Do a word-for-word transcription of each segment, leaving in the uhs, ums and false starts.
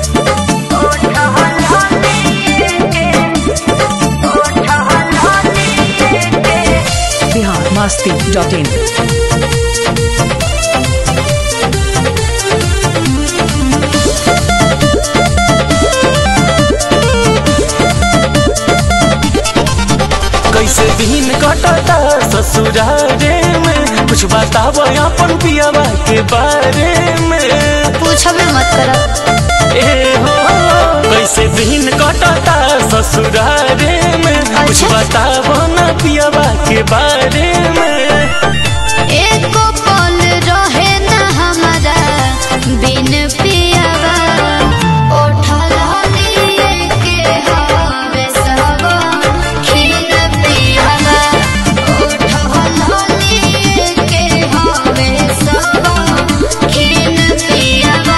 Bihar Masti dot इन। कैसे दिन कटता ससुरारे में, कुछ बताब अपन पियावा के बारे में। पूछबे मत कर। ए हो कैसे दिन कटता ससुरारे में, कुछ बताब न पियावा के बारे में। एको पल रहे न हमारा बिन पियावा, उठल हलिए के हवे सब खिन पियावा, उठल हलिए के हवे सब खिन पियावा।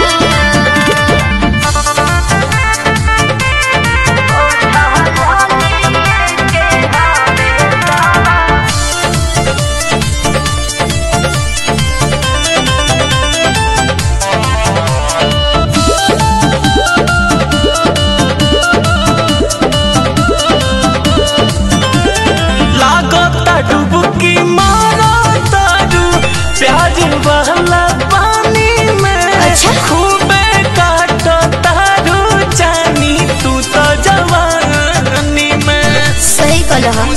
डुबकी मारा तारू प्याज वाला पानी में। अच्छा। खूबे काटो तारू जानी तू तो जवानी में। सही कहला।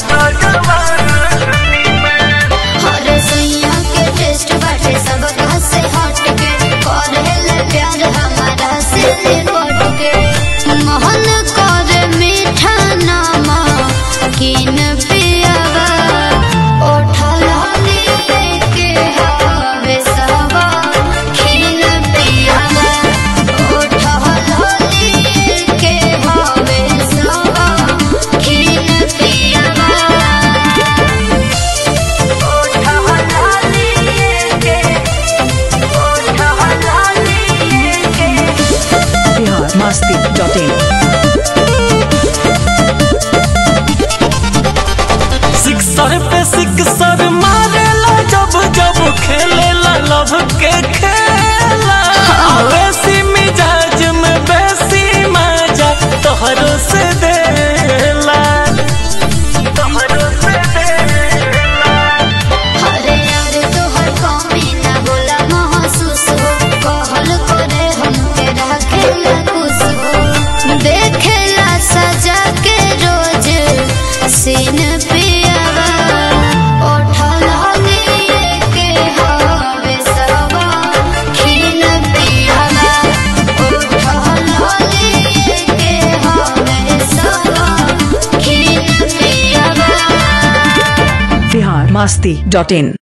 हर सैया के टेस्ट बाटे सब घास से हट के, करेले प्यार हमारा से लिपट के। मोहन करे मीठा नामा किन पियावा, उठल हलिए के हवे सब खिन पियावा, उठल हलिए के हवे सब खिन पियावा। Bihar Masti dot in. Sixer पे सिक्सर मारेला जब जब खेलेला लव के खेला। बेसी मिजाज में बेसी मजा तोहरो से देला, तोहरो से देला। अरे यार तोहर कमी ना होला महसूस हो, कहल करे हमके रखेला खुश हो। देखेला सजा के रोज सीन पियावा, उठल हलिए के हवे सब खिन पियावा, उठल हलिए के हवे सब खिन पियावा। बिहार मस्ती डॉट इन।